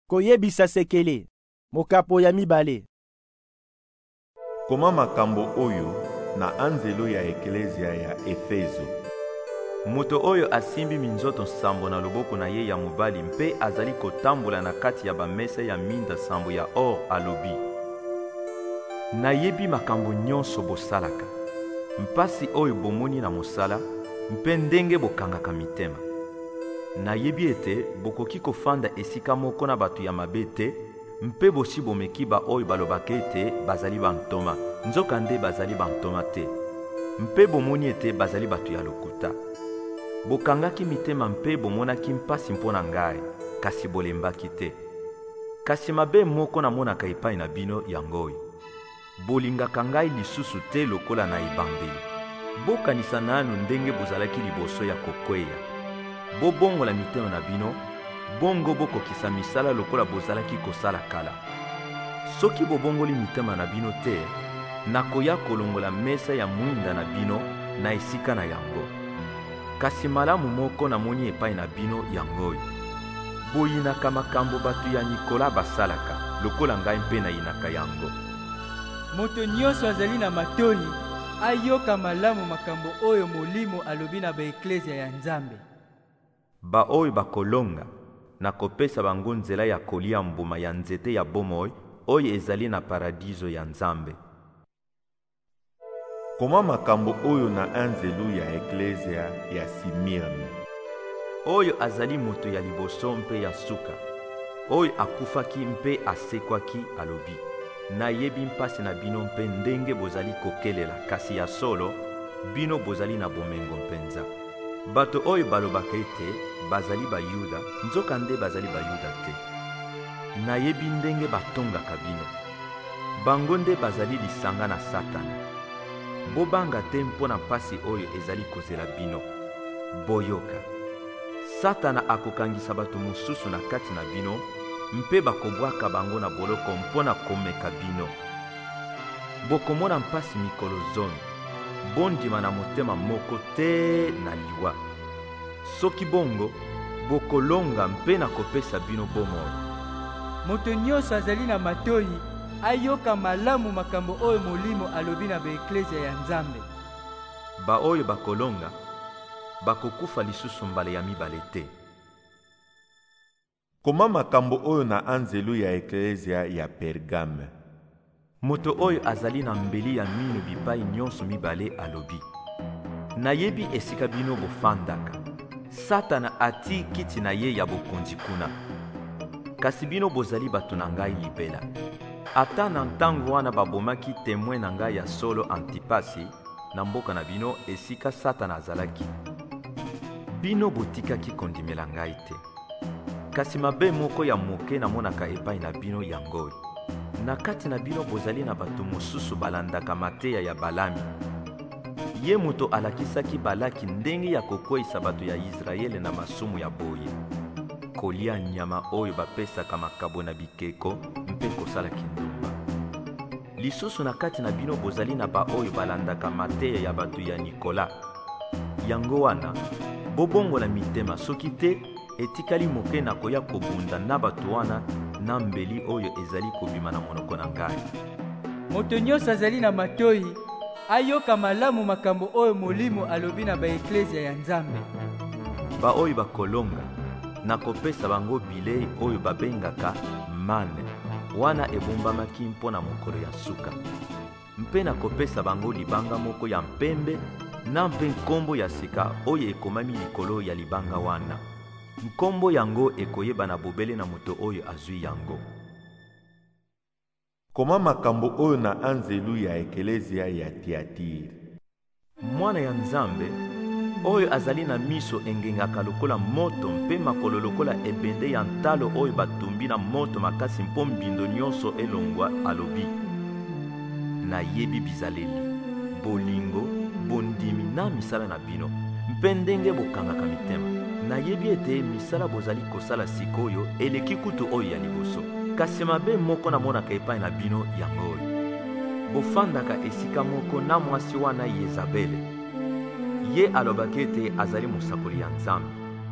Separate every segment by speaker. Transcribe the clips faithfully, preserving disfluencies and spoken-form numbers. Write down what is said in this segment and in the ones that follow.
Speaker 1: Koyebisa sekele, mokapo ya mibale.
Speaker 2: Koma makambo oyo na anzelo ya eklezia ya Efezo.
Speaker 3: Moto oyo asimbi minzoto nsambo na loboko na ye ya mobali mpe azali kotambola na kati ya bamesa ya minda sambo ya or alobi: nayebi makambo nyonso bosalaka, mpasi oyo bomoni na mosala, mpe ndenge bokangaka mitema. Nayebi ete bokoki kofanda esika moko na bato ya mabe te, mpe bosi bomeki ba oyo balobaka ete bazali bantoma, nzoka nde bazali bantoma te, mpe bomoni ete bazali bato ya lokuta. Bokangaki mitema mpe bomonaki mpasi mpo na ngai, kasi bolembaki te. Kasi mabe moko namonaka epai na bino yango oyo: bolingaka ngai lisusu te lokola na ebandeli. Bokanisa nanu ndenge bozalaki liboso ya kokweya. Bobongola mitema na bino, bongo bokokisa misala lokola bozalaki kosala kala. Soki bobongoli mitema na bino te, nakoya kolongola mesa ya mwinda na bino na esika na yango. Kasi malamu moko namoni epai na bino yango oyo: boyinaka makambo bato ya Nikola basalaka, lokola ngai mpe nayinaka yango.
Speaker 4: Moto nyonso azali na matoi ayoka malamu makambo oyo Molimo alobi na baeklezia ya Nzambe.
Speaker 3: Ba oyo bakolonga, nakopesa bango nzela ya kolia mbuma ya nzete ya bomoi oyo ezali na paradiso ya Nzambe.
Speaker 2: Koma makambo oyo na anzelo ya eklezia ya Simirne.
Speaker 3: Oyo azali moto ya liboso mpe ya suka, oyo akufaki mpe asekwaki alobi: nayebi mpasi na bino mpe ndenge bozali kokelela, kasi ya solo bino bozali na bomengo mpenza. Bato oyo balobaka ete bazali bayuda, nzoka nde bazali bayuda te. Nayebi ndenge batongaka bino, bango nde bazali lisanga na Satana. Bobanga te mpo na mpasi oyo ezali kozela bino. Boyoka, Satana akokangisa bato mosusu na kati na bino, mpe bakobwaka bango na boloko mpo na komeka bino. Bokomona mpasi mikolo zomi, bondima na motema moko te na liwa. Soki bongo, bokolonga mpe na kopesa bino bomoi.
Speaker 4: Moto nyonso azali na matoi ayoka malamu makambo oyo Molimo alobi na baeklezia ya Nzambe.
Speaker 3: Ba oyo bakolonga, bakokufa lisusu mbala ya mibale te.
Speaker 2: Koma makambo oyo na anzelo ya eklezia ya Pergame.
Speaker 3: Moto oyo azali na mbeli ya mino bipai nyonso mibale alobi: nayebi esika bino bofandaka. Satana ati kiti na ye ya bokonzi kuna. Kasi bino bozali bato na ngai libela. Ata na ntango wana babomaki temoin na ngai ya solo Antipasi na mboka na bino esika Satana azalaki, bino botikaki kondimela ngai te. Kasi mabe moko ya moke namonaka epai na bino yango oyo: na kati na bino bozali na bato mosusu balandaka mateya ya Balami. Ye moto alakisaki Balaki ndenge ya kokweyisa bato ya Israele na masumu ya boye, kolia nyama oyo bapesaka makabo na bikeko mpe kosala kindumba. Lisusu na kati na bino bozali na ba oyo balandaka mateya ya bato ya Nikola. Yango wana, bobongola mitema, soki te etikali moke na koya kobunda na bato wana na mbeli oyo ezali kobima na monoko na ngai.
Speaker 4: Moto nyonso azali na matoi ayoka malamu makambo oyo Molimo alobi na baeklezia ya Nzambe.
Speaker 3: Ba oyo bakolonga, nakopesa bango bilei oyo babengaka mane, wana ebombamaki mpo na mokolo ya suka. Mpe nakopesa bango libanga moko ya mpembe na mpe nkombo ya sika oyo ekomami likolo ya libanga wana. Nkombo yango ekoyeba na bobele na moto oyo azwi yango.
Speaker 2: Koma makambo oyo na anzelo ya eklezia ya Tiatiri.
Speaker 3: Mwana ya Nzambe oyo azali na miso engengaka lokola moto mpe makolo lokola ebende ya ntalo oyo batumbi na moto makasi mpo mbindo nyonso elongwa alobi: nayebi bizaleli, bolingo, bondimi na misala na bino, mpe ndenge bokangaka mitema. Nayebi ete misala bozali kosala sikoyo eleki kutu oyo ya liboso. Kasi mabe moko namonaka epai na bino yango oyo: bofandaka esika moko na mwasi wana Yezabele. Ye alobaki ete azali mosakoli ya Nzambe.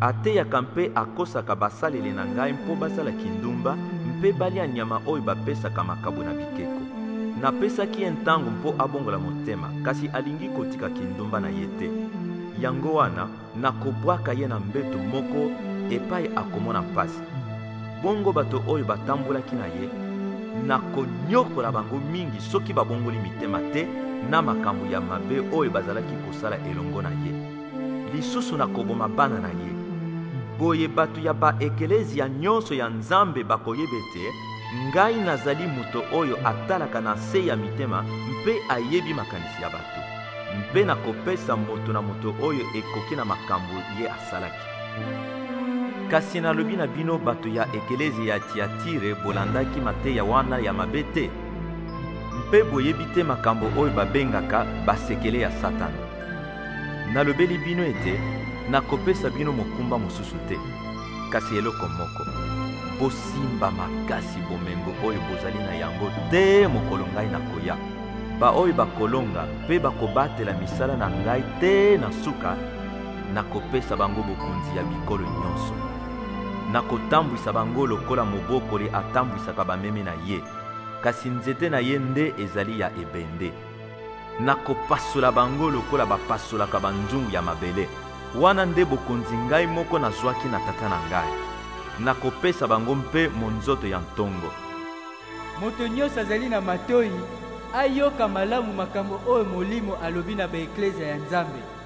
Speaker 3: ateyaka mpe akosaka basaleli na ngai mpo basala kindumba mpe balia nyama oyo bapesaka makabo na bikeko. Napesaki ye ntango mpo abongola motema, kasi alingi kotika kindumba na ye te. Yango wana nakobwaka ye na mbeto moko epai akomona mpasi. Bongo bato oyo batambolaki na ye nakonyokola bango mingi soki babongoli mitema te na makambo ya mabe oyo bazalaki kosala elongo na ye. Lisusu nakoboma bana na ye. Boye bato ya baekelezia nyonso ya Nzambe bakoyeba ete ngai nazali moto oyo atalaka na se ya mitema mpe ayebi makanisi ya bato. Mpe nakopesa moto na moto oyo ekoki na makambo ye asalaki. Kasi nalobi na bino bato ya ekelezia ya Tiatire bolandaki mateya wana ya mabe te. Mpe boyebi te makambo oyo babengaka basekele ya Satana. Nalobeli bino ete nakopesa bino mokumba mosusu te, kasi eloko moko: bosimba makasi bomengo oyo bozali na yango te mokolo ngai nakoya. Ba oyo bakolonga mpe bakobatela misala na ngai te na suka, nakopesa bango bokonzi ya bikolo nyonso. Nakotambwisa bango lokola mobokoli atambwisaka bameme na ye, kasi nzete na ye nde ezali ya ebende. Nakopasola bango lokola bapasolaka banzungu ya mabele. Wana nde bokonzi ngai moko nazwaki na tata na ngai. Nakopesa bango mpe monzoto ya ntongo.
Speaker 4: Moto nyonso azali na matoi ayoka malamu makambo oyo Molimo alobi na baeklezia ya Nzambe.